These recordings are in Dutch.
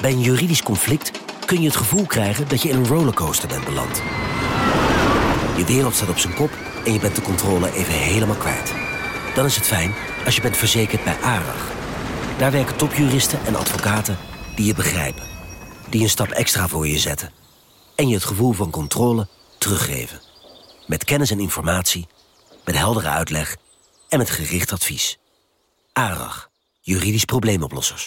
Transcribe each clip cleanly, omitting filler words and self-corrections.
Bij een juridisch conflict kun je het gevoel krijgen dat je in een rollercoaster bent beland. Je wereld staat op zijn kop en je bent de controle even helemaal kwijt. Dan is het fijn als je bent verzekerd bij ARAG. Daar werken topjuristen en advocaten die je begrijpen. Die een stap extra voor je zetten. En je het gevoel van controle teruggeven. Met kennis en informatie, met heldere uitleg en met gericht advies. ARAG, juridisch probleemoplossers.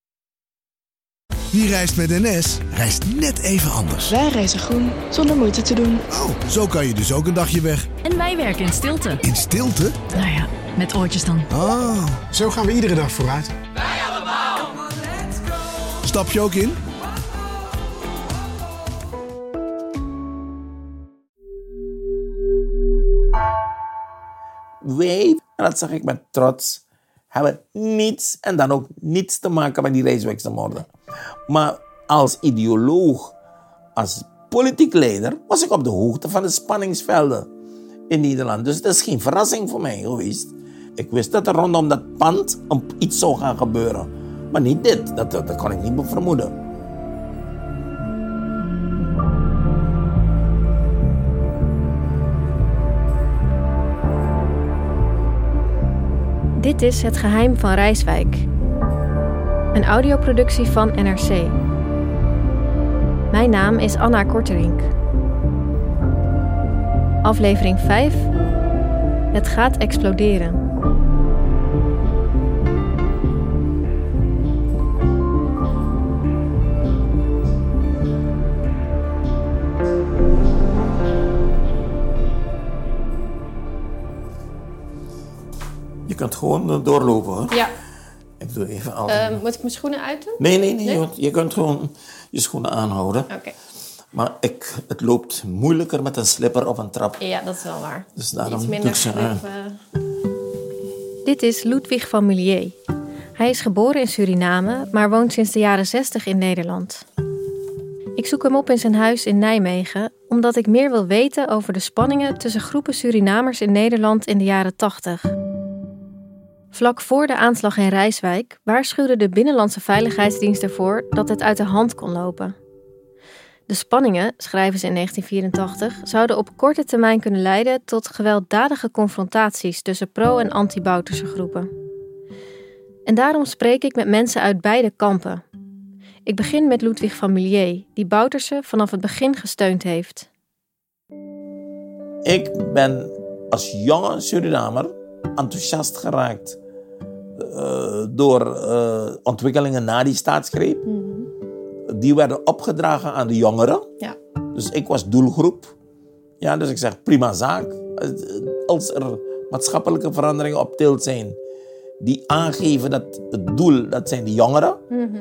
Wie reist met NS, reist net even anders. Wij reizen groen, zonder moeite te doen. Oh, zo kan je dus ook een dagje weg. En wij werken in stilte. In stilte? Nou ja, met oortjes dan. Oh. Zo gaan we iedere dag vooruit. Wij allemaal. Stap je ook in? Wij, en dat zeg ik met trots, hebben niets en dan ook niets te maken met die Rijswijkse-moorden. Maar als ideoloog, als politiek leider, was ik op de hoogte van de spanningsvelden in Nederland. Dus het is geen verrassing voor mij geweest. Ik wist dat er rondom dat pand iets zou gaan gebeuren. Maar niet dit, dat kon ik niet vermoeden. Dit is Het Geheim van Rijswijk. Een audioproductie van NRC. Mijn naam is Anna Korterink. Aflevering 5. Het gaat exploderen. Je kunt gewoon doorlopen, hoor. Ja. Ik doe even altijd. Moet ik mijn schoenen uitdoen? Nee. Je kunt gewoon je schoenen aanhouden. Oké. Maar het loopt moeilijker met een slipper op een trap. Ja, dat is wel waar. Dus daarom Iets doe minder ik ze aan. Dit is Ludwig van Mullier. Hij is geboren in Suriname, maar woont sinds de jaren 60 in Nederland. Ik zoek hem op in zijn huis in Nijmegen, omdat ik meer wil weten over de spanningen tussen groepen Surinamers in Nederland in de jaren 80. Vlak voor de aanslag in Rijswijk waarschuwde de Binnenlandse Veiligheidsdienst ervoor dat het uit de hand kon lopen. De spanningen, schrijven ze in 1984, zouden op korte termijn kunnen leiden tot gewelddadige confrontaties tussen pro- en anti-Bouterse groepen. En daarom spreek ik met mensen uit beide kampen. Ik begin met Ludwig van Mullier, die Bouterse vanaf het begin gesteund heeft. Ik ben als jonge Surinamer enthousiast geraakt door ontwikkelingen na die staatsgreep. Die werden opgedragen aan de jongeren. Ja. Dus ik was doelgroep. Ja, dus ik zeg, prima zaak. Als er maatschappelijke veranderingen op tilt zijn die aangeven dat het doel, dat zijn de jongeren,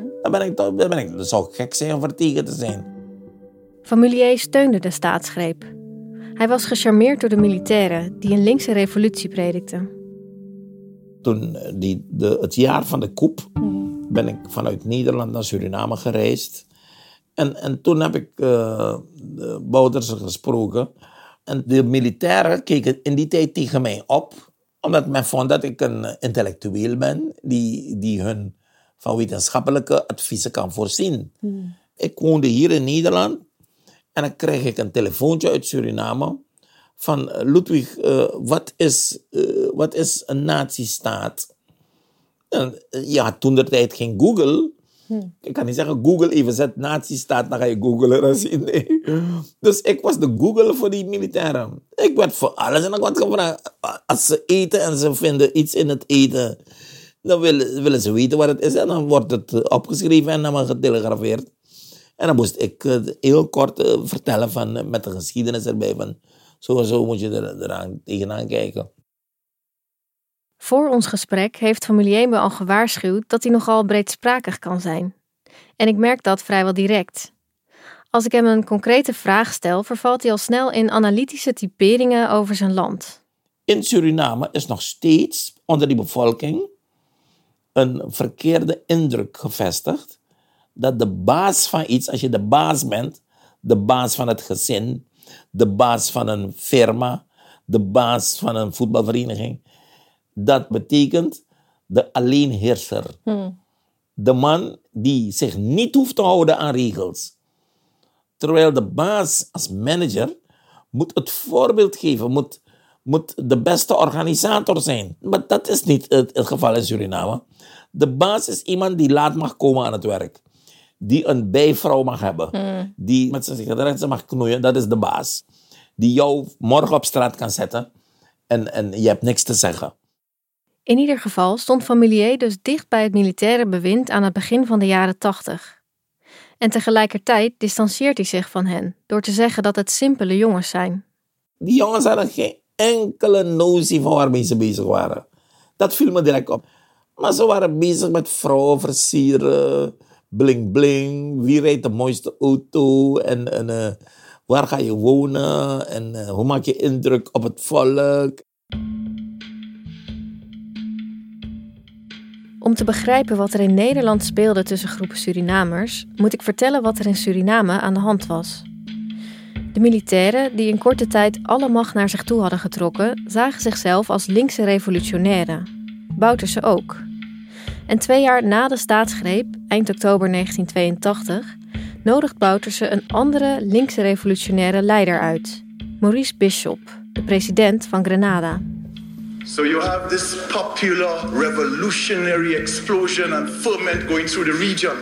dan zou ik gek zijn om er tegen te zijn. Van Mullier steunde de staatsgreep. Hij was gecharmeerd door de militairen die een linkse revolutie predikten. Toen het jaar van de coup ben ik vanuit Nederland naar Suriname gereisd. En toen heb ik de Bouterse gesproken. En de militairen keken in die tijd tegen mij op. Omdat men vond dat ik een intellectueel ben die hun van wetenschappelijke adviezen kan voorzien. Ik woonde hier in Nederland. En dan kreeg ik een telefoontje uit Suriname. Van Ludwig, wat is een nazistaat? Je had toen de tijd geen Google. Ik kan niet zeggen, Google even zet nazistaat, dan ga je googlen. Dan zie je, nee. Dus ik was de Google voor die militairen. Ik werd voor alles en nog wat gevraagd. Als ze eten en ze vinden iets in het eten, dan willen ze weten wat het is. En dan wordt het opgeschreven en dan getelegrafeerd. En dan moest ik heel kort vertellen met de geschiedenis erbij. Van, zo en zo moet je er tegenaan kijken. Voor ons gesprek heeft Van Mullier me al gewaarschuwd dat hij nogal breedsprakig kan zijn. En ik merk dat vrijwel direct. Als ik hem een concrete vraag stel, vervalt hij al snel in analytische typeringen over zijn land. In Suriname is nog steeds onder die bevolking een verkeerde indruk gevestigd dat de baas van iets, als je de baas bent, de baas van het gezin, de baas van een firma, de baas van een voetbalvereniging, dat betekent de alleenheerser. De man die zich niet hoeft te houden aan regels. Terwijl de baas als manager moet het voorbeeld geven, moet de beste organisator zijn. Maar dat is niet het geval in Suriname. De baas is iemand die laat mag komen aan het werk. Die een bijvrouw mag hebben. Die met zijn sigaretten mag knoeien, dat is de baas. Die jou morgen op straat kan zetten en je hebt niks te zeggen. In ieder geval stond Familier dus dicht bij het militaire bewind aan het begin van de jaren 80. En tegelijkertijd distancieert hij zich van hen door te zeggen dat het simpele jongens zijn. Die jongens hadden geen enkele notie van waarmee ze bezig waren. Dat viel me direct op. Maar ze waren bezig met vrouwen versieren, bling bling, wie rijdt de mooiste auto en waar ga je wonen en hoe maak je indruk op het volk. Om te begrijpen wat er in Nederland speelde tussen groepen Surinamers, moet ik vertellen wat er in Suriname aan de hand was. De militairen, die in korte tijd alle macht naar zich toe hadden getrokken, zagen zichzelf als linkse revolutionairen. Bouterse ook. En 2 jaar na de staatsgreep, eind oktober 1982, nodigt Bouterse een andere linkse revolutionaire leider uit. Maurice Bishop, de president van Grenada. So you have this popular revolutionary explosion and ferment going through the region.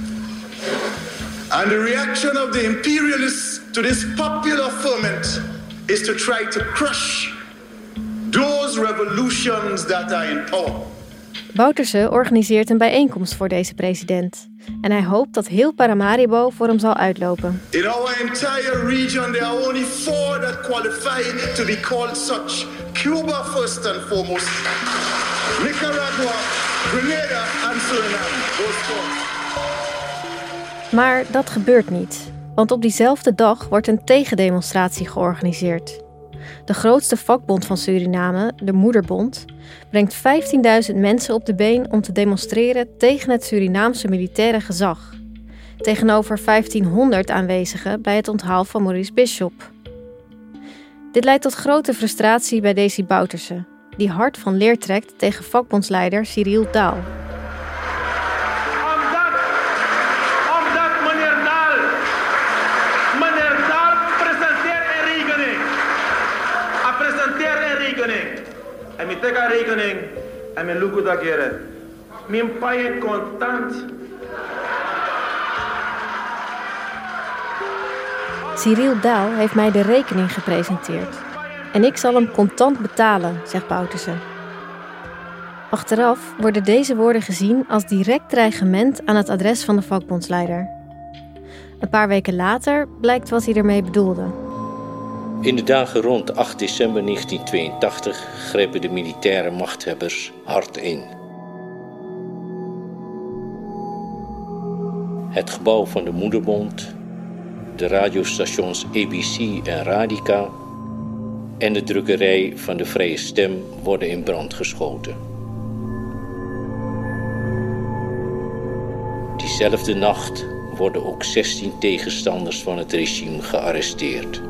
And the reaction of the imperialists to this popular ferment is to try to crush those revolutions that are in power. Bouterse organiseert een bijeenkomst voor deze president. En hij hoopt dat heel Paramaribo voor hem zal uitlopen. In our entire region there are only 4 that qualify to be called such. Cuba first and foremost. Nicaragua, Grenada en Suriname. Those 4. Maar dat gebeurt niet. Want op diezelfde dag wordt een tegendemonstratie georganiseerd. De grootste vakbond van Suriname, de Moederbond, brengt 15.000 mensen op de been om te demonstreren tegen het Surinaamse militaire gezag. Tegenover 1500 aanwezigen bij het onthaal van Maurice Bishop. Dit leidt tot grote frustratie bij Desi Bouterse, die hard van leer trekt tegen vakbondsleider Cyril Daal. Omdat meneer Daal presenteert een rekening. Hij presenteert een rekening. En ik trek een rekening en ik loop dat keren. Mijn paie contant. Cyril Daal heeft mij de rekening gepresenteerd. En ik zal hem contant betalen, zegt Bouterse. Achteraf worden deze woorden gezien als direct dreigement aan het adres van de vakbondsleider. Een paar weken later blijkt wat hij ermee bedoelde. In de dagen rond 8 december 1982 grepen de militaire machthebbers hard in. Het gebouw van de Moederbond, de radiostations ABC en Radica en de drukkerij van de Vrije Stem worden in brand geschoten. Diezelfde nacht worden ook 16 tegenstanders van het regime gearresteerd.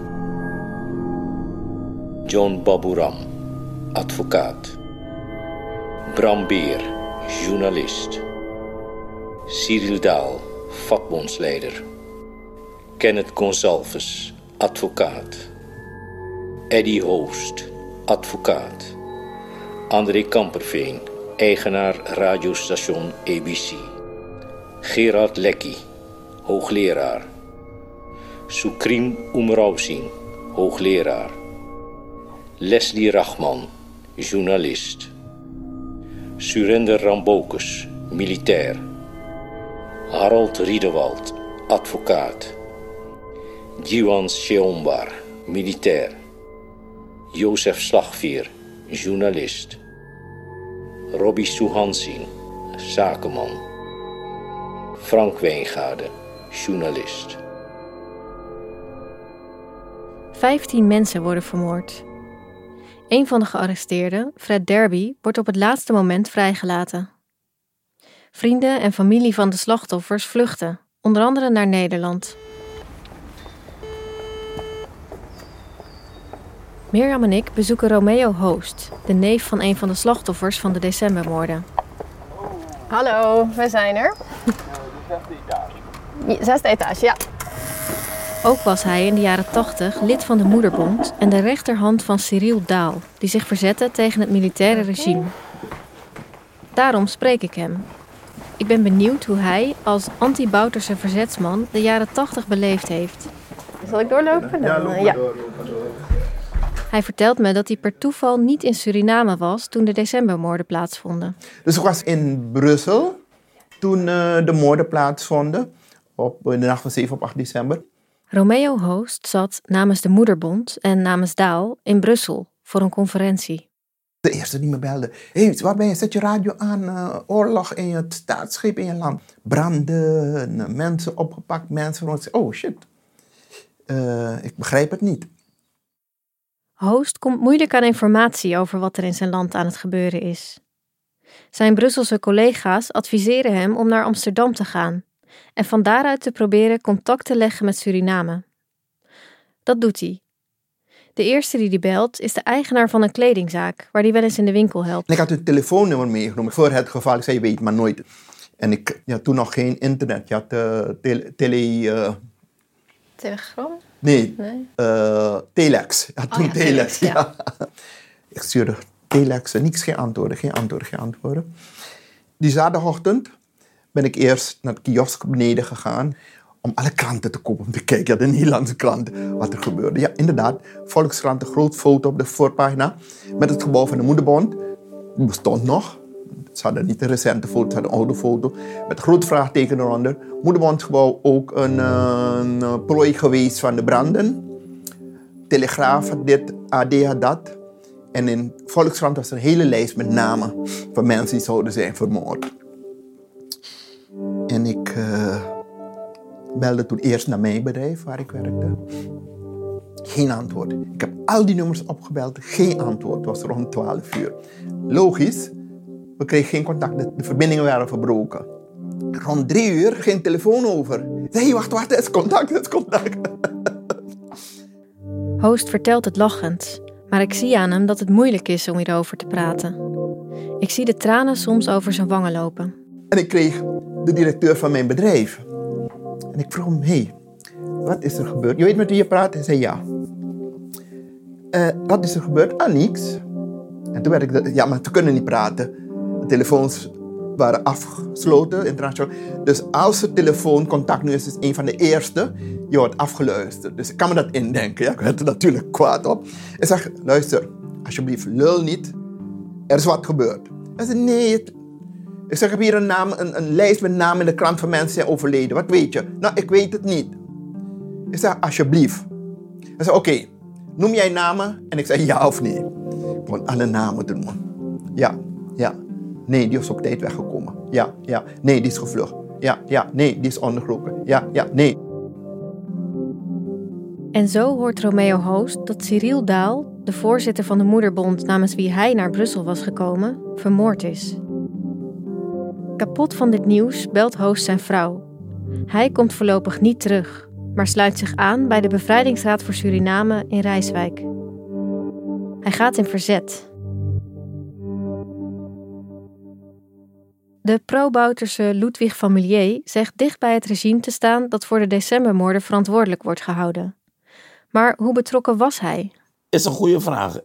John Baburam, advocaat. Bram Beer, journalist. Cyril Daal, vakbondsleider. Kenneth Gonsalves, advocaat. Eddie Hoost, advocaat. André Kamperveen, eigenaar radiostation ABC. Gerard Lekkie, hoogleraar. Sukrim Umrausing, hoogleraar. Leslie Rachman, journalist. Surender Rambokus, militair. Harold Riedewald, advocaat. Jiwan Sheombar, militair. Jozef Slagveer, journalist. Robbie Suhansing, zakenman. Frank Wijngaarde, journalist. 15 mensen worden vermoord. Een van de gearresteerden, Fred Derby, wordt op het laatste moment vrijgelaten. Vrienden en familie van de slachtoffers vluchten, onder andere naar Nederland. Mirjam en ik bezoeken Romeo Hoost, de neef van een van de slachtoffers van de decembermoorden. Hallo, we zijn er. 6e etage, ja. Ook was hij in de jaren 80 lid van de Moederbond en de rechterhand van Cyril Daal, die zich verzette tegen het militaire regime. Daarom spreek ik hem. Ik ben benieuwd hoe hij als anti-Bouterse verzetsman de jaren 80 beleefd heeft. Zal ik doorlopen? Ja. Hij vertelt me dat hij per toeval niet in Suriname was toen de decembermoorden plaatsvonden. Dus ik was in Brussel toen de moorden plaatsvonden op de nacht van 7 op 8 december. Romeo Hoost zat namens de Moederbond en namens Daal in Brussel voor een conferentie. De eerste die me belde. Hé, waar ben je? Zet je radio aan. Oorlog in het staatsschip in je land. Branden, mensen opgepakt, mensen. Oh shit. Ik begrijp het niet. Hoost komt moeilijk aan informatie over wat er in zijn land aan het gebeuren is. Zijn Brusselse collega's adviseren hem om naar Amsterdam te gaan en van daaruit te proberen contact te leggen met Suriname. Dat doet hij. De eerste die hij belt is de eigenaar van een kledingzaak, waar hij wel eens in de winkel helpt. En ik had het telefoonnummer meegenomen voor het geval. Ik zei, je weet maar nooit. En ik had toen nog geen internet. Je had Telegram? Nee. Telex. Ja, toen Telex. Ja. Ik stuurde Telex en niks, geen antwoorden. Die zaterdagochtend ben ik eerst naar de kiosk beneden gegaan om alle kranten te kopen, om te kijken, de Nederlandse kranten, wat er gebeurde. Ja, inderdaad, Volkskrant, een groot foto op de voorpagina met het gebouw van de Moederbond. Het bestond nog. Ze hadden niet een recente foto, ze hadden een oude foto met een groot vraagteken eronder. Moederbondsgebouw ook een prooi geweest van de branden. Telegraaf had dit, AD had dat. En in Volkskrant was er een hele lijst met namen van mensen die zouden zijn vermoord. En ik belde toen eerst naar mijn bedrijf waar ik werkte. Geen antwoord. Ik heb al die nummers opgebeld, geen antwoord. Het was rond 12 uur. Logisch, we kregen geen contact, de verbindingen waren verbroken. Rond 3 uur geen telefoon over. Ik zei, wacht, het is contact. Hoost vertelt het lachend, maar ik zie aan hem dat het moeilijk is om hierover te praten. Ik zie de tranen soms over zijn wangen lopen. En ik kreeg de directeur van mijn bedrijf. En ik vroeg hem, hey, wat is er gebeurd? Je weet met wie je praat? Hij zei ja. Wat is er gebeurd? Niks. En toen werd ik, maar we kunnen niet praten. De telefoons waren afgesloten, internationaal. Dus als er telefooncontact nu is een van de eerste, je wordt afgeluisterd. Dus ik kan me dat indenken. Ja? Ik werd er natuurlijk kwaad op. Ik zeg, luister, alsjeblieft, lul niet. Er is wat gebeurd. Hij zei, nee. Ik zeg, ik heb hier een lijst met namen in de krant van mensen die zijn overleden. Wat weet je? Nou, ik weet het niet. Ik zeg, alsjeblieft. Hij zei, oké, noem jij namen? En ik zei, ja of nee. Ik begon alle namen te noemen. Ja. Nee, die is op tijd weggekomen. Ja. Nee, die is gevlucht. Ja. Nee, die is ondergelopen. Ja, nee. En zo hoort Romeo Hoost dat Cyril Daal, de voorzitter van de Moederbond namens wie hij naar Brussel was gekomen, vermoord is. Kapot van dit nieuws belt Hoost zijn vrouw. Hij komt voorlopig niet terug, maar sluit zich aan bij de Bevrijdingsraad voor Suriname in Rijswijk. Hij gaat in verzet. De pro-Bouterse Ludwig van Milier zegt dicht bij het regime te staan dat voor de decembermoorden verantwoordelijk wordt gehouden. Maar hoe betrokken was hij? Is een goede vraag.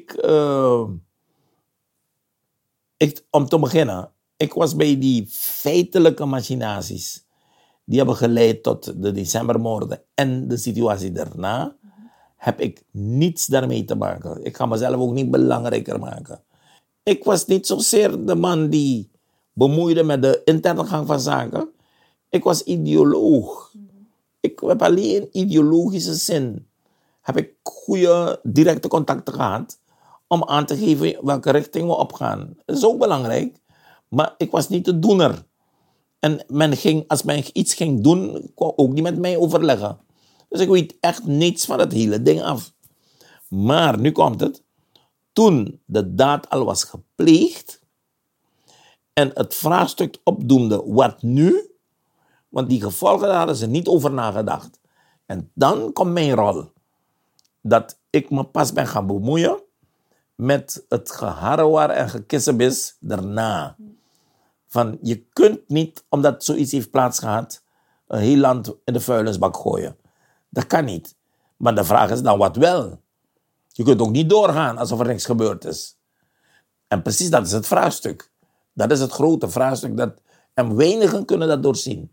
Om te beginnen, ik was bij die feitelijke machinaties. Die hebben geleid tot de decembermoorden en de situatie daarna. Heb ik niets daarmee te maken. Ik ga mezelf ook niet belangrijker maken. Ik was niet zozeer de man die bemoeide met de interne gang van zaken. Ik was ideoloog. Ik heb alleen in ideologische zin heb ik goede directe contacten gehad om aan te geven welke richting we opgaan. Dat is ook belangrijk, maar ik was niet de doener. En als men iets ging doen, kon ook niet met mij overleggen. Dus ik weet echt niets van het hele ding af. Maar nu komt het. Toen de daad al was gepleegd en het vraagstuk opdoemde, wat nu? Want die gevolgen, daar hadden ze niet over nagedacht. En dan komt mijn rol. Dat ik me pas ben gaan bemoeien met het geharrewar en gekissebis daarna. Van, je kunt niet, omdat zoiets heeft plaatsgehad, een heel land in de vuilnisbak gooien. Dat kan niet. Maar de vraag is dan wat wel. Je kunt ook niet doorgaan alsof er niks gebeurd is. En precies dat is het vraagstuk. Dat is het grote vraagstuk. En weinigen kunnen dat doorzien.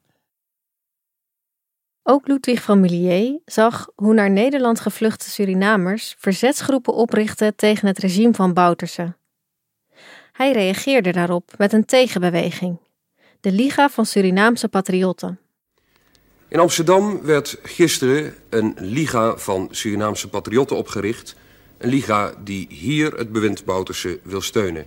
Ook Ludwig van Milier zag hoe naar Nederland gevluchte Surinamers verzetsgroepen oprichtten tegen het regime van Bouterse. Hij reageerde daarop met een tegenbeweging, de Liga van Surinaamse Patriotten. In Amsterdam werd gisteren een Liga van Surinaamse Patriotten opgericht. Een Liga die hier het bewind Bouterse wil steunen.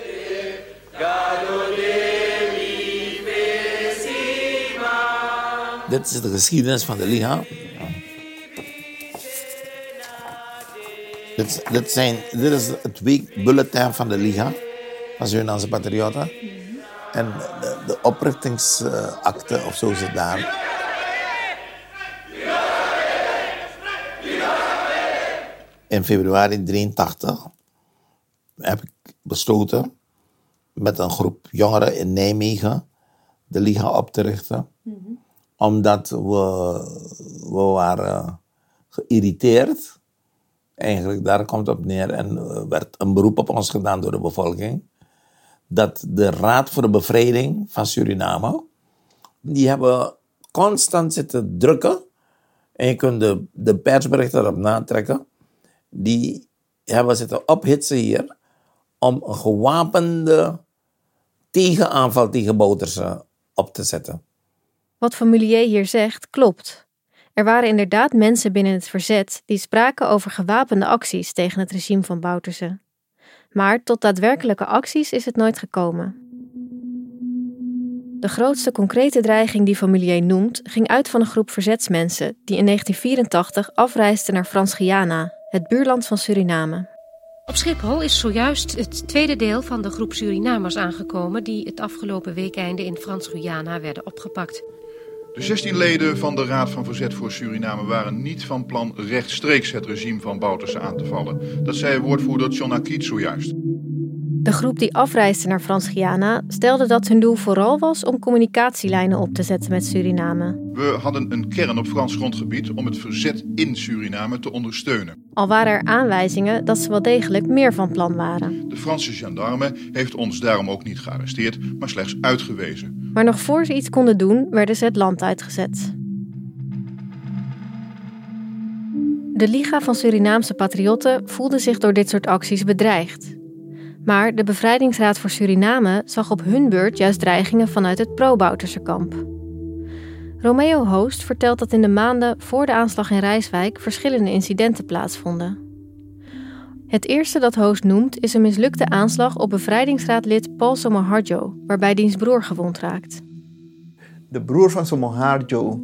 Dit is de geschiedenis van de Liga. Dit is het weekbulletin van de Liga van Surinaamse Patriotten. En de oprichtingsakte of zo zit daar. In februari 1983 heb ik besloten met een groep jongeren in Nijmegen de Liga op te richten. Omdat we waren geïrriteerd. Eigenlijk, daar komt het op neer. En er werd een beroep op ons gedaan door de bevolking. Dat de Raad voor de Bevrijding van Suriname, die hebben constant zitten drukken. En je kunt de persberichten erop natrekken. Die hebben zitten ophitsen hier om een gewapende tegenaanval tegen Bouterse op te zetten. Wat Van Milier hier zegt, klopt. Er waren inderdaad mensen binnen het verzet die spraken over gewapende acties tegen het regime van Bouterse. Maar tot daadwerkelijke acties is het nooit gekomen. De grootste concrete dreiging die Van Milier noemt, ging uit van een groep verzetsmensen die in 1984 afreisden naar Frans-Guyana, het buurland van Suriname. Op Schiphol is zojuist het tweede deel van de groep Surinamers aangekomen die het afgelopen weekeinde in Frans-Guyana werden opgepakt. De 16 leden van de Raad van Verzet voor Suriname waren niet van plan rechtstreeks het regime van Bouterse aan te vallen. Dat zei woordvoerder John Akiet zojuist. De groep die afreisde naar Frans-Guyana stelde dat hun doel vooral was om communicatielijnen op te zetten met Suriname. We hadden een kern op Frans grondgebied om het verzet in Suriname te ondersteunen. Al waren er aanwijzingen dat ze wel degelijk meer van plan waren. De Franse gendarme heeft ons daarom ook niet gearresteerd, maar slechts uitgewezen. Maar nog voor ze iets konden doen, werden ze het land uitgezet. De Liga van Surinaamse Patriotten voelde zich door dit soort acties bedreigd. Maar de Bevrijdingsraad voor Suriname zag op hun beurt juist dreigingen vanuit het pro-Bouterse kamp. Romeo Hoost vertelt dat in de maanden voor de aanslag in Rijswijk verschillende incidenten plaatsvonden. Het eerste dat Hoost noemt is een mislukte aanslag op bevrijdingsraadlid Paul Somoharjo, waarbij diens broer gewond raakt. De broer van Somoharjo,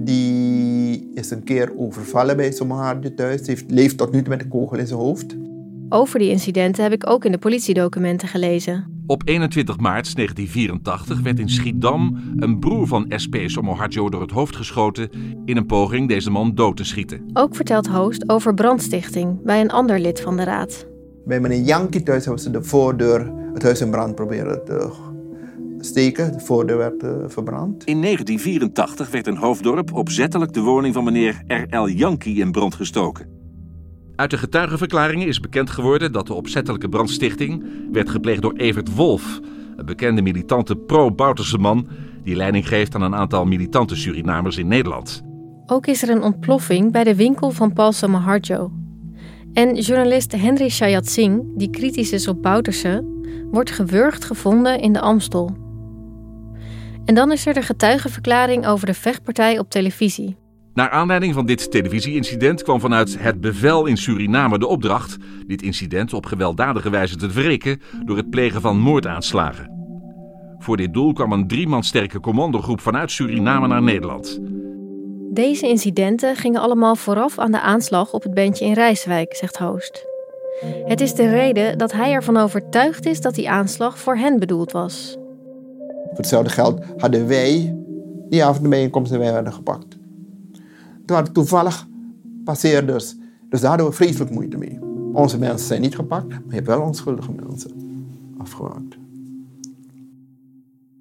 die is een keer overvallen bij Somoharjo thuis. Leeft tot nu toe met een kogel in zijn hoofd. Over die incidenten heb ik ook in de politiedocumenten gelezen. Op 21 maart 1984 werd in Schiedam een broer van SP Somoharjo door het hoofd geschoten in een poging deze man dood te schieten. Ook vertelt Hoost over brandstichting bij een ander lid van de raad. Bij meneer Yankee thuis hebben ze de voordeur, het huis in brand proberen te steken. De voordeur werd verbrand. In 1984 werd in Hoofddorp opzettelijk de woning van meneer R.L. Yankee in brand gestoken. Uit de getuigenverklaringen is bekend geworden dat de opzettelijke brandstichting werd gepleegd door Evert Wolf, een bekende militante pro-Bouterse man die leiding geeft aan een aantal militante Surinamers in Nederland. Ook is er een ontploffing bij de winkel van Paul Somoharjo. En journalist Henry Shayat Singh, die kritisch is op Bouterse, wordt gewurgd gevonden in de Amstel. En dan is er de getuigenverklaring over de vechtpartij op televisie. Naar aanleiding van dit televisieincident kwam vanuit het bevel in Suriname de opdracht dit incident op gewelddadige wijze te wreken door het plegen van moordaanslagen. Voor dit doel kwam een 3 man sterke commandogroep vanuit Suriname naar Nederland. Deze incidenten gingen allemaal vooraf aan de aanslag op het bandje in Rijswijk, zegt Hoost. Het is de reden dat hij ervan overtuigd is dat die aanslag voor hen bedoeld was. Voor hetzelfde geld hadden wij die avond de bijeenkomst en wij werden gepakt. Het waren toevallig passeerders. Dus daar hadden we vreselijk moeite mee. Onze mensen zijn niet gepakt, maar je hebt wel onschuldige mensen afgemaakt.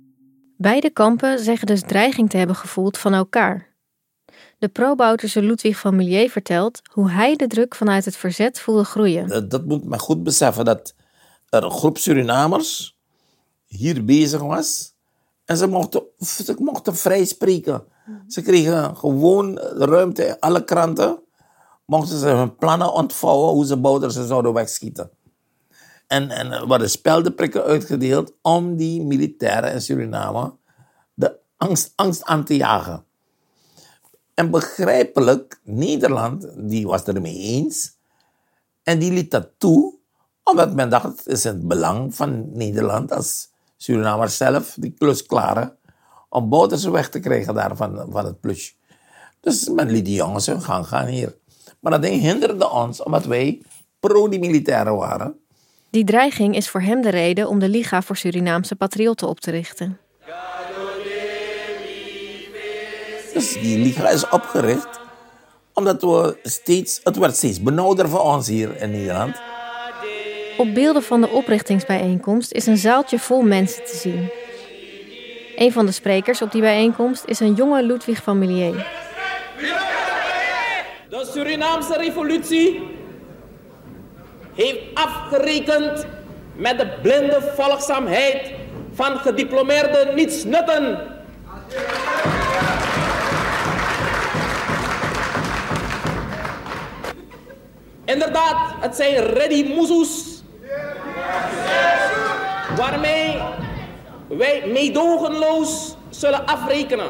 Beide kampen zeggen dus dreiging te hebben gevoeld van elkaar. De pro-Bouterse Ludwig van Milieu vertelt hoe hij de druk vanuit het verzet voelde groeien. Dat moet men goed beseffen, dat er een groep Surinamers hier bezig was. En ze mochten vrij spreken. Ze kregen gewoon ruimte in alle kranten. Mochten ze hun plannen ontvouwen hoe ze Bouterse zouden wegschieten. En er worden speldenprikken uitgedeeld om die militairen in Suriname de angst aan te jagen. En begrijpelijk, Nederland, die was er mee eens. En die liet dat toe, omdat men dacht, het is in het belang van Nederland als Surinamers zelf, die klus klaren, om Bouterse weg te krijgen daar van het plusje. Dus men liet die jongens hun gang gaan hier. Maar dat ding hinderde ons, omdat wij pro die militairen waren. Die dreiging is voor hem de reden om de Liga voor Surinaamse Patriotten op te richten. Dus die Liga is opgericht omdat het werd steeds benauwder voor ons hier in Nederland. Op beelden van de oprichtingsbijeenkomst is een zaaltje vol mensen te zien. Een van de sprekers op die bijeenkomst is een jonge Ludwig van Milieu. De Surinaamse revolutie heeft afgerekend met de blinde volgzaamheid van gediplomeerde nietsnutten. Inderdaad, het zijn ready moezoes waarmee wij meedogenloos zullen afrekenen.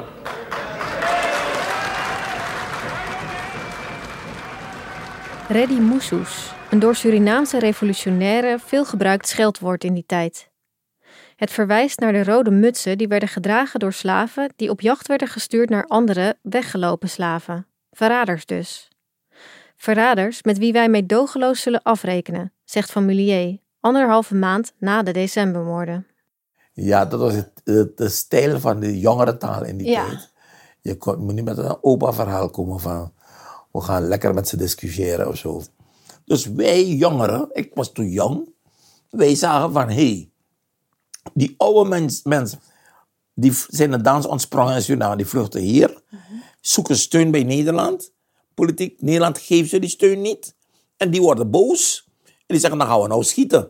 Ready moezoes, een door Surinaamse revolutionairen veel gebruikt scheldwoord in die tijd. Het verwijst naar de rode mutsen die werden gedragen door slaven die op jacht werden gestuurd naar andere, weggelopen slaven. Verraders dus. Verraders met wie wij meedogenloos zullen afrekenen, zegt Van Milieu, 1,5 maand na de decembermoorden. Ja, dat was de stijl van de jongerentaal in die tijd. Je moet niet met een opa-verhaal komen van we gaan lekker met ze discussiëren of zo. Dus wij jongeren, ik was toen jong, wij zagen van die oude mensen, die zijn de dans ontsprongen in Suriname, die vluchten hier, zoeken steun bij Nederland. Politiek, Nederland geeft ze die steun niet. En die worden boos. En die zeggen, dan gaan we nou schieten.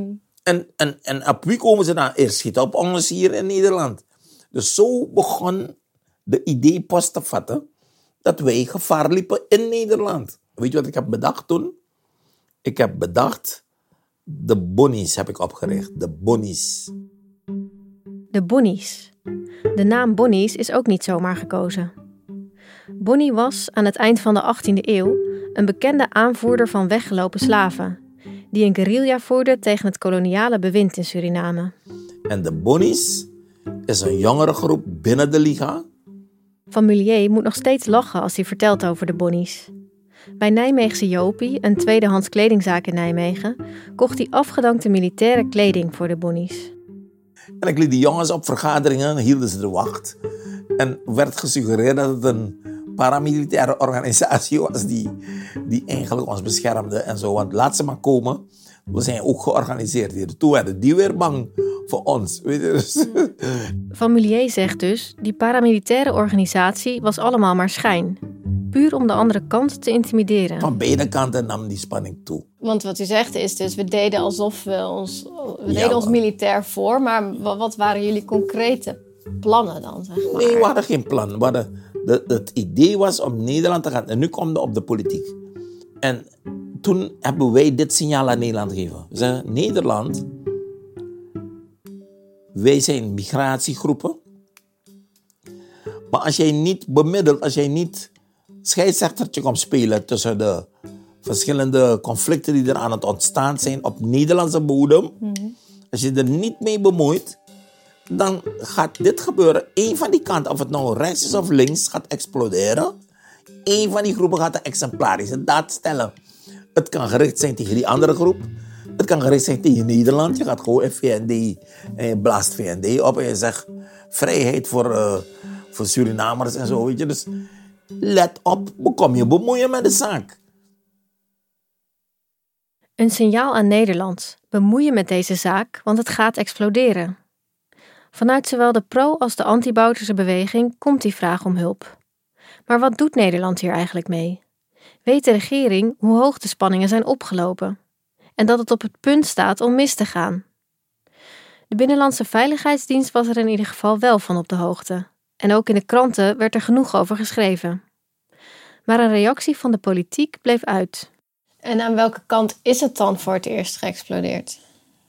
En op wie komen ze dan? Eerst schieten op ons hier in Nederland. Dus zo begon de idee pas te vatten dat wij gevaar liepen in Nederland. Weet je wat ik heb bedacht toen? Ik heb bedacht, de Bonnies heb ik opgericht. De Bonnies. De Bonnies. De naam Bonnies is ook niet zomaar gekozen. Bonnie was aan het eind van de 18e eeuw een bekende aanvoerder van weggelopen slaven, die een guerrilla voerde tegen het koloniale bewind in Suriname. En de Bonnies is een jongere groep binnen de Liga. Van Milieu moet nog steeds lachen als hij vertelt over de Bonnies. Bij Nijmeegse Jopie, een tweedehands kledingzaak in Nijmegen, kocht hij afgedankte militaire kleding voor de Bonnies. En ik liet die jongens op vergaderingen, hielden ze de wacht. En werd gesuggereerd dat het een paramilitaire organisatie was die eigenlijk ons beschermde en zo. Want laat ze maar komen, we zijn ook georganiseerd hier. Toen werden die weer bang voor ons. Weet je dus. Van Milieu zegt dus, die paramilitaire organisatie was allemaal maar schijn. Puur om de andere kant te intimideren. Van beide kanten nam die spanning toe. Want wat u zegt is dus, we deden alsof we deden ons militair voor. Maar wat waren jullie concrete plannen dan? Zeg maar? Nee, we hadden geen plan. Het idee was om Nederland te gaan. En nu komt het op de politiek. En toen hebben wij dit signaal aan Nederland gegeven. We zeggen, Nederland, wij zijn migratiegroepen. Maar als jij niet bemiddelt, als jij niet scheidsrechtertje komt spelen tussen de verschillende conflicten die er aan het ontstaan zijn op Nederlandse bodem. Als je er niet mee bemoeit, dan gaat dit gebeuren. Eén van die kanten, of het nou rechts is of links, gaat exploderen. Eén van die groepen gaat een exemplarische daad stellen. Het kan gericht zijn tegen die andere groep. Het kan gericht zijn tegen Nederland. Je gaat gewoon in VND en je blaast VND op en je zegt vrijheid voor Surinamers en zo, weet je. Dus let op, kom je bemoeien met de zaak. Een signaal aan Nederland. Bemoeien met deze zaak, want het gaat exploderen. Vanuit zowel de pro- als de anti-Bouterse beweging komt die vraag om hulp. Maar wat doet Nederland hier eigenlijk mee? Weet de regering hoe hoog de spanningen zijn opgelopen? En dat het op het punt staat om mis te gaan? De Binnenlandse Veiligheidsdienst was er in ieder geval wel van op de hoogte. En ook in de kranten werd er genoeg over geschreven. Maar een reactie van de politiek bleef uit. En aan welke kant is het dan voor het eerst geëxplodeerd?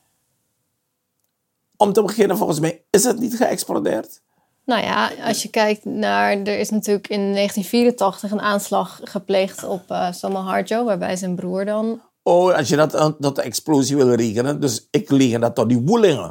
Om te beginnen, volgens mij is het niet geëxplodeerd. Nou ja, als je kijkt naar... Er is natuurlijk in 1984 een aanslag gepleegd op Samuel Harjo, waarbij zijn broer dan... Oh, als je dat tot de explosie wil rekenen, dus ik reken dat tot die woelingen.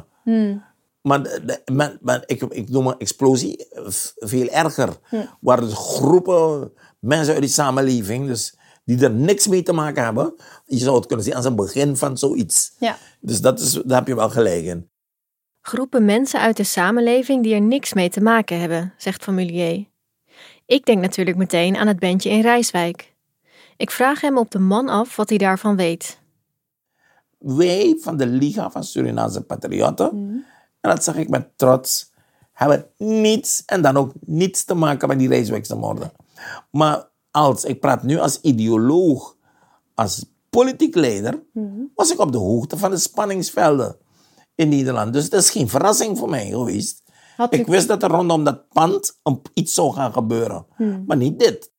Maar ik noem een explosie veel erger. Waar dus groepen mensen uit die samenleving, dus die er niks mee te maken hebben, je zou het kunnen zien als een begin van zoiets. Ja. Dus daar heb je wel gelijk in. Groepen mensen uit de samenleving die er niks mee te maken hebben, zegt Van Mullier. Ik denk natuurlijk meteen aan het bandje in Rijswijk. Ik vraag hem op de man af wat hij daarvan weet. Wij van de Liga van Surinaamse Patriotten, en dat zeg ik met trots, hebben niets en dan ook niets te maken met die Rijswijkse moorden. Maar ik praat nu als ideoloog, als politiek leider, was ik op de hoogte van de spanningsvelden in Nederland. Dus het is geen verrassing voor mij geweest. Ik wist dat er rondom dat pand iets zou gaan gebeuren. Maar niet dit.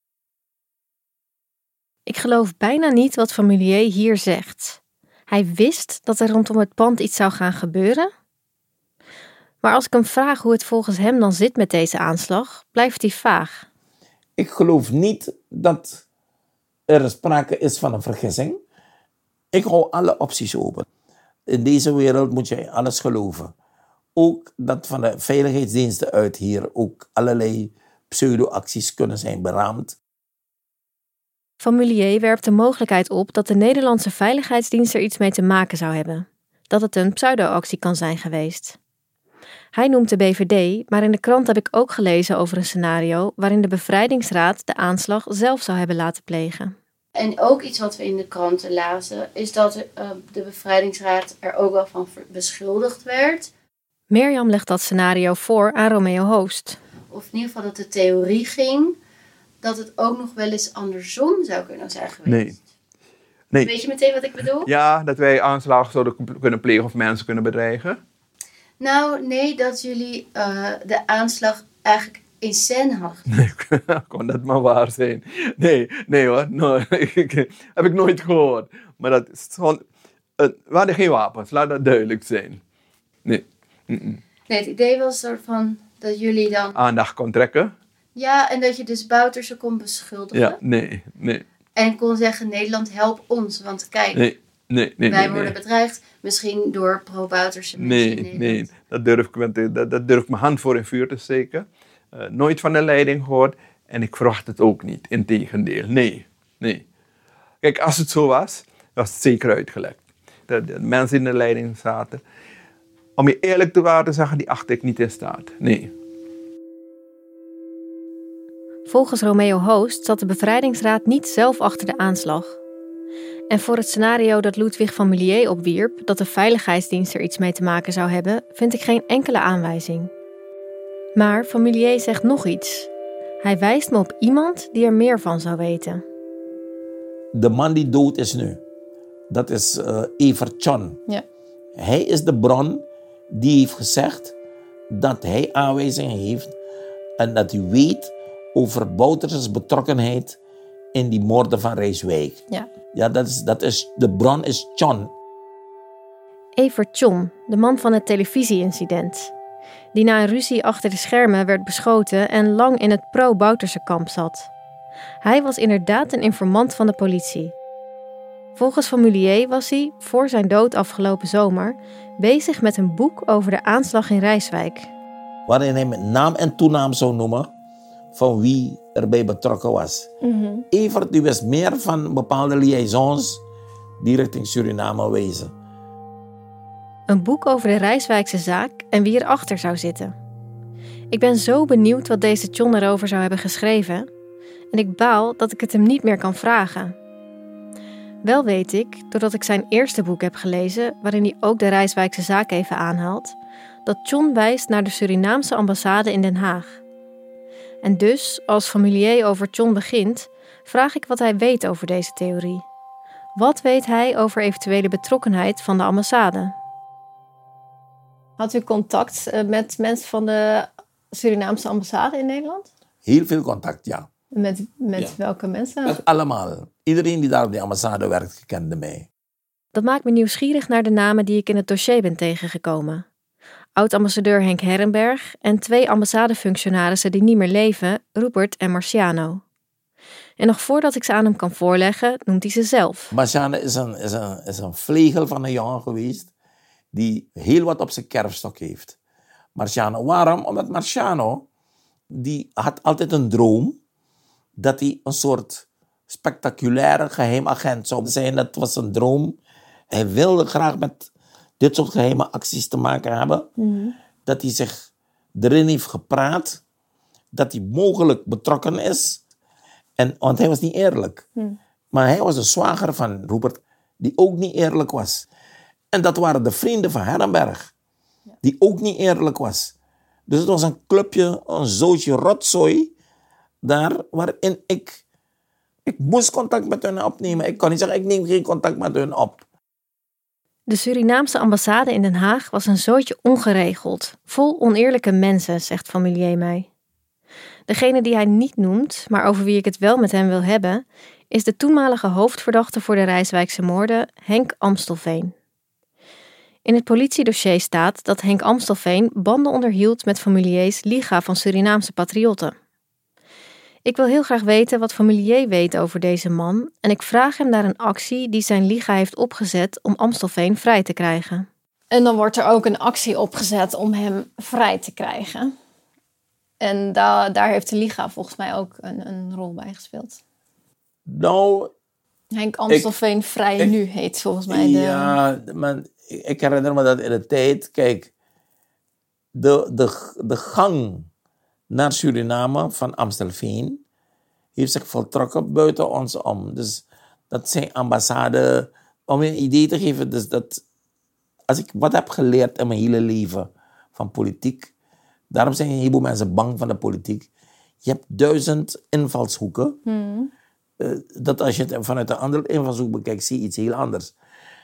Ik geloof bijna niet wat Van Mullier hier zegt. Hij wist dat er rondom het pand iets zou gaan gebeuren. Maar als ik hem vraag hoe het volgens hem dan zit met deze aanslag, blijft hij vaag. Ik geloof niet dat er sprake is van een vergissing. Ik hou alle opties open. In deze wereld moet je alles geloven. Ook dat van de veiligheidsdiensten uit hier ook allerlei pseudo-acties kunnen zijn beraamd. Van Mullier werpt de mogelijkheid op dat de Nederlandse Veiligheidsdienst er iets mee te maken zou hebben. Dat het een pseudo-actie kan zijn geweest. Hij noemt de BVD, maar in de krant heb ik ook gelezen over een scenario waarin de Bevrijdingsraad de aanslag zelf zou hebben laten plegen. En ook iets wat we in de kranten lazen, is dat de Bevrijdingsraad er ook wel van beschuldigd werd. Mirjam legt dat scenario voor aan Romeo Hoost. Of in ieder geval dat de theorie ging dat het ook nog wel eens andersom zou kunnen zijn geweest. Nee. Weet je meteen wat ik bedoel? Ja, dat wij aanslagen zouden kunnen plegen of mensen kunnen bedreigen. Nou, nee, dat jullie de aanslag eigenlijk in scène hadden. Nee, kon dat maar waar zijn. Nee hoor, heb ik nooit gehoord. Maar dat is gewoon, we hadden geen wapens, laat dat duidelijk zijn. Nee. Nee, het idee was soort van dat jullie dan... aandacht kon trekken. Ja, en dat je dus Bouterse kon beschuldigen. Ja, nee. En kon zeggen, Nederland, help ons. Want kijk, wij worden bedreigd. Misschien door pro-Bouterse mensen in Nederland. Nee, dat durf ik mijn hand voor in vuur te steken. Nooit van de leiding gehoord. En ik verwacht het ook niet. Integendeel, nee. Kijk, als het zo was het zeker uitgelekt. Dat de mensen in de leiding zaten. Om je eerlijk te zeggen, die acht ik niet in staat. Nee. Volgens Romeo Hoost zat de Bevrijdingsraad niet zelf achter de aanslag. En voor het scenario dat Ludwig van Mullier opwierp, dat de Veiligheidsdienst er iets mee te maken zou hebben, vind ik geen enkele aanwijzing. Maar Van Mullier zegt nog iets. Hij wijst me op iemand die er meer van zou weten. De man die dood is nu, dat is Evert Tjon. Ja. Hij is de bron die heeft gezegd dat hij aanwijzingen heeft en dat hij weet over Bouterse's betrokkenheid in die moorden van Rijswijk. Ja, de bron is Tjon. Evert Tjon, de man van het televisieincident. Die na een ruzie achter de schermen werd beschoten en lang in het pro-Bouterse kamp zat. Hij was inderdaad een informant van de politie. Volgens Van Mullier was hij, voor zijn dood afgelopen zomer, bezig met een boek over de aanslag in Rijswijk. Waarin hij met naam en toenaam zou noemen van wie erbij betrokken was. Evert die wist meer van bepaalde liaisons die richting Suriname wezen. Een boek over de Rijswijkse zaak en wie erachter zou zitten. Ik ben zo benieuwd wat deze Tjon erover zou hebben geschreven. En ik baal dat ik het hem niet meer kan vragen. Wel weet ik, doordat ik zijn eerste boek heb gelezen, waarin hij ook de Rijswijkse zaak even aanhaalt, dat John wijst naar de Surinaamse ambassade in Den Haag. En dus, als Familier over John begint, vraag ik wat hij weet over deze theorie. Wat weet hij over eventuele betrokkenheid van de ambassade? Had u contact met mensen van de Surinaamse ambassade in Nederland? Heel veel contact, ja. Met welke mensen? Met allemaal. Iedereen die daar op de ambassade werkt, kende mij. Dat maakt me nieuwsgierig naar de namen die ik in het dossier ben tegengekomen. Oud-ambassadeur Henk Herrenberg en 2 ambassadefunctionarissen die niet meer leven, Rupert en Marciano. En nog voordat ik ze aan hem kan voorleggen, noemt hij ze zelf. Marciano is een vlegel van een jongen geweest die heel wat op zijn kerfstok heeft. Marciano, waarom? Omdat Marciano, die had altijd een droom dat hij een soort spectaculaire geheim agent zou zijn. Dat was een droom. Hij wilde graag met dit soort geheime acties te maken hebben. Mm-hmm. Dat hij zich erin heeft gepraat. Dat hij mogelijk betrokken is. Want hij was niet eerlijk. Mm. Maar hij was de zwager van Rupert, die ook niet eerlijk was. En dat waren de vrienden van Herrenberg, die ook niet eerlijk was. Dus het was een clubje, een zootje rotzooi, daar waarin ik moest contact met hun opnemen. Ik kon niet zeggen, ik neem geen contact met hun op. De Surinaamse ambassade in Den Haag was een zootje ongeregeld, vol oneerlijke mensen, zegt Familier mij. Degene die hij niet noemt, maar over wie ik het wel met hem wil hebben, is de toenmalige hoofdverdachte voor de Rijswijkse moorden, Henk Amstelveen. In het politiedossier staat dat Henk Amstelveen banden onderhield met Familiers Liga van Surinaamse Patriotten. Ik wil heel graag weten wat Familier weet over deze man en ik vraag hem naar een actie die zijn Liga heeft opgezet om Amstelveen vrij te krijgen. En dan wordt er ook een actie opgezet om hem vrij te krijgen. En daar heeft de Liga volgens mij ook een rol bij gespeeld. Nou, Henk Amstelveen vrij nu heet volgens mij. Ja, maar ik herinner me dat in de tijd, kijk, de gang naar Suriname van Amstelveen heeft zich voltrokken buiten ons om. Dus dat zijn ambassade, om je een idee te geven, dus dat als ik wat heb geleerd in mijn hele leven van politiek, daarom zijn een heleboel mensen bang van de politiek. Je hebt 1000 invalshoeken. Dat als je het vanuit een andere invalshoek bekijkt, zie je iets heel anders.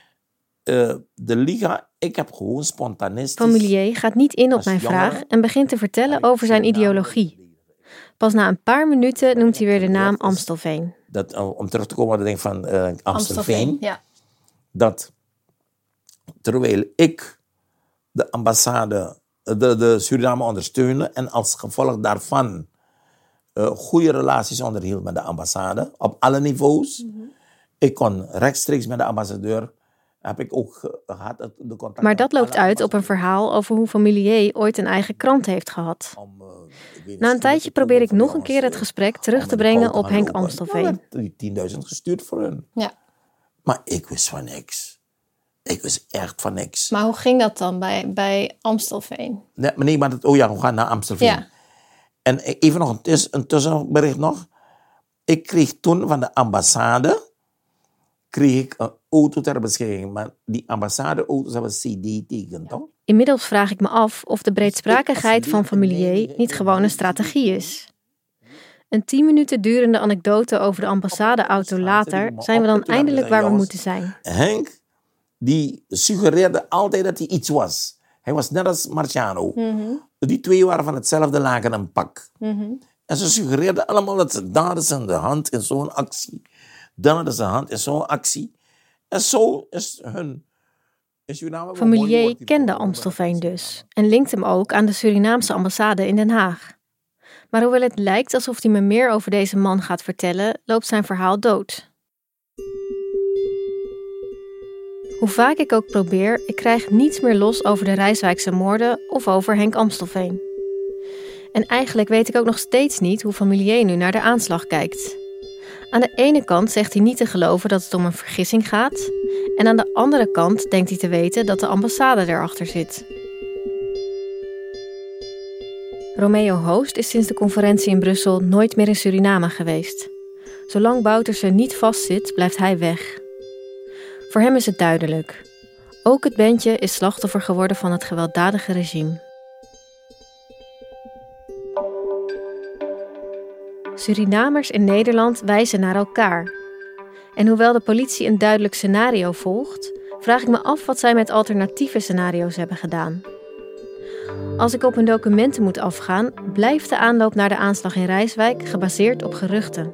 De Liga, ik heb gewoon spontanistisch... Familier gaat niet in op mijn vraag en begint te vertellen over zijn ideologie. Pas na een paar minuten noemt hij weer de naam Amstelveen. Om terug te komen wat ik denk van Amstelveen. Ja. Dat terwijl ik de ambassade, de Suriname ondersteunde en als gevolg daarvan goede relaties onderhield met de ambassade op alle niveaus. Mm-hmm. Ik kon rechtstreeks met de ambassadeur, heb ik ook gehad de contact. Maar dat loopt uit op een verhaal over hoe Familier ooit een eigen krant heeft gehad. Na een tijdje probeer ik nog een keer het gesprek terug te brengen op Henk Amstelveen. Ik heb 10.000 gestuurd voor hun. Ja. Maar ik wist van niks. Ik wist echt van niks. Maar hoe ging dat dan bij Amstelveen? Nee, maar we gaan naar Amstelveen. Ja. En even nog een tussenbericht nog. Ik kreeg toen van de ambassade een auto ter beschikking. Maar die ambassadeauto's hebben CD-teken, toch? Inmiddels vraag ik me af of de breedsprakigheid van Familier niet gewoon een strategie is. Een 10 minuten durende anekdote over de ambassadeauto later zijn we dan eindelijk waar we moeten zijn. Henk, die suggereerde altijd dat hij iets was. Hij was net als Marciano. Mm-hmm. Die 2 waren van hetzelfde laken en pak. Mm-hmm. En ze suggereerden allemaal dat ze daar is aan de hand in zo'n actie. Dan is de hand in zo'n actie. En zo is hun... Familier kende Amstelveen dus en linkt hem ook aan de Surinaamse ambassade in Den Haag. Maar hoewel het lijkt alsof hij me meer over deze man gaat vertellen, loopt zijn verhaal dood. Hoe vaak ik ook probeer, ik krijg niets meer los over de Rijswijkse moorden of over Henk Amstelveen. En eigenlijk weet ik ook nog steeds niet hoe Familier nu naar de aanslag kijkt. Aan de ene kant zegt hij niet te geloven dat het om een vergissing gaat. En aan de andere kant denkt hij te weten dat de ambassade erachter zit. Romeo Hoost is sinds de conferentie in Brussel nooit meer in Suriname geweest. Zolang Bouterse niet vastzit, blijft hij weg. Voor hem is het duidelijk. Ook het bandje is slachtoffer geworden van het gewelddadige regime. Surinamers in Nederland wijzen naar elkaar. En hoewel de politie een duidelijk scenario volgt, vraag ik me af wat zij met alternatieve scenario's hebben gedaan. Als ik op hun documenten moet afgaan, blijft de aanloop naar de aanslag in Rijswijk gebaseerd op geruchten.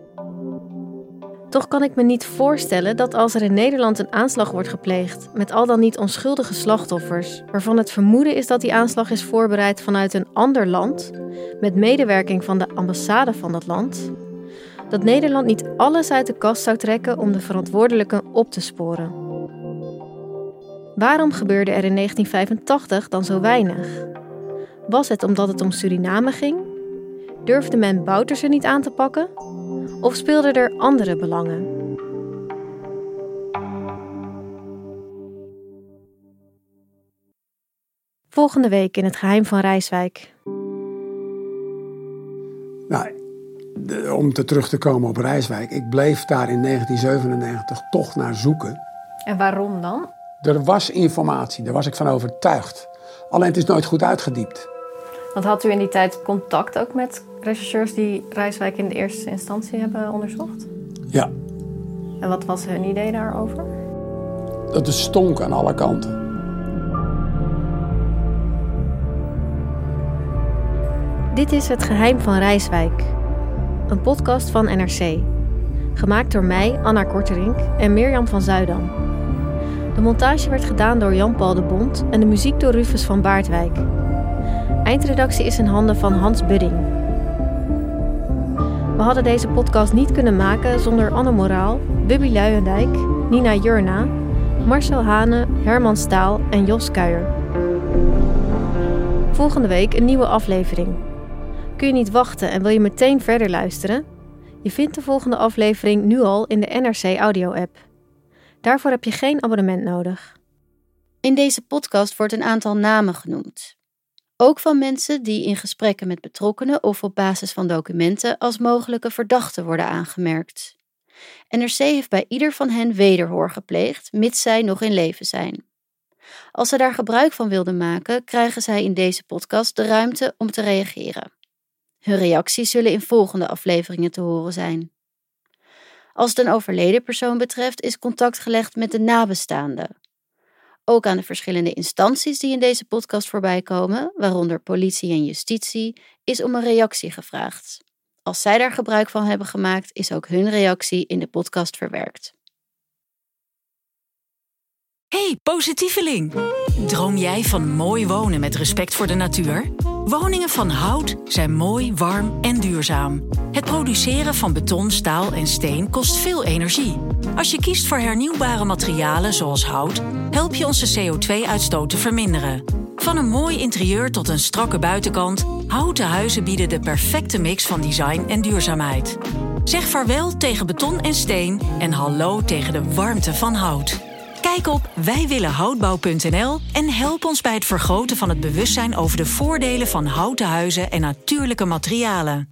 Toch kan ik me niet voorstellen dat als er in Nederland een aanslag wordt gepleegd met al dan niet onschuldige slachtoffers, waarvan het vermoeden is dat die aanslag is voorbereid vanuit een ander land, met medewerking van de ambassade van dat land, dat Nederland niet alles uit de kast zou trekken om de verantwoordelijken op te sporen. Waarom gebeurde er in 1985 dan zo weinig? Was het omdat het om Suriname ging? Durfde men Bouterse niet aan te pakken? Of speelden er andere belangen? Volgende week in Het Geheim van Rijswijk. Nou, om terug te komen op Rijswijk. Ik bleef daar in 1997 toch naar zoeken. En waarom dan? Er was informatie, daar was ik van overtuigd. Alleen het is nooit goed uitgediept. Want had u in die tijd contact ook met rechercheurs die Rijswijk in de eerste instantie hebben onderzocht? Ja. En wat was hun idee daarover? Dat het stonk aan alle kanten. Dit is Het Geheim van Rijswijk. Een podcast van NRC. Gemaakt door mij, Anna Korterink en Mirjam van Zuidam. De montage werd gedaan door Jan-Paul de Bond en de muziek door Rufus van Baardwijk. Eindredactie is in handen van Hans Budding. We hadden deze podcast niet kunnen maken zonder Anne Moraal, Bubby Luijendijk, Nina Jurna, Marcel Hane, Herman Staal en Jos Kuijer. Volgende week een nieuwe aflevering. Kun je niet wachten en wil je meteen verder luisteren? Je vindt de volgende aflevering nu al in de NRC Audio-app. Daarvoor heb je geen abonnement nodig. In deze podcast wordt een aantal namen genoemd. Ook van mensen die in gesprekken met betrokkenen of op basis van documenten als mogelijke verdachten worden aangemerkt. NRC heeft bij ieder van hen wederhoor gepleegd, mits zij nog in leven zijn. Als ze daar gebruik van wilden maken, krijgen zij in deze podcast de ruimte om te reageren. Hun reacties zullen in volgende afleveringen te horen zijn. Als het een overleden persoon betreft, is contact gelegd met de nabestaanden. Ook aan de verschillende instanties die in deze podcast voorbij komen, waaronder politie en justitie, is om een reactie gevraagd. Als zij daar gebruik van hebben gemaakt, is ook hun reactie in de podcast verwerkt. Hey, positieveling! Droom jij van mooi wonen met respect voor de natuur? Woningen van hout zijn mooi, warm en duurzaam. Het produceren van beton, staal en steen kost veel energie. Als je kiest voor hernieuwbare materialen zoals hout, help je onze CO2-uitstoot te verminderen. Van een mooi interieur tot een strakke buitenkant, houten huizen bieden de perfecte mix van design en duurzaamheid. Zeg vaarwel tegen beton en steen en hallo tegen de warmte van hout. Kijk op wijwillenhoutbouw.nl en help ons bij het vergroten van het bewustzijn over de voordelen van houten huizen en natuurlijke materialen.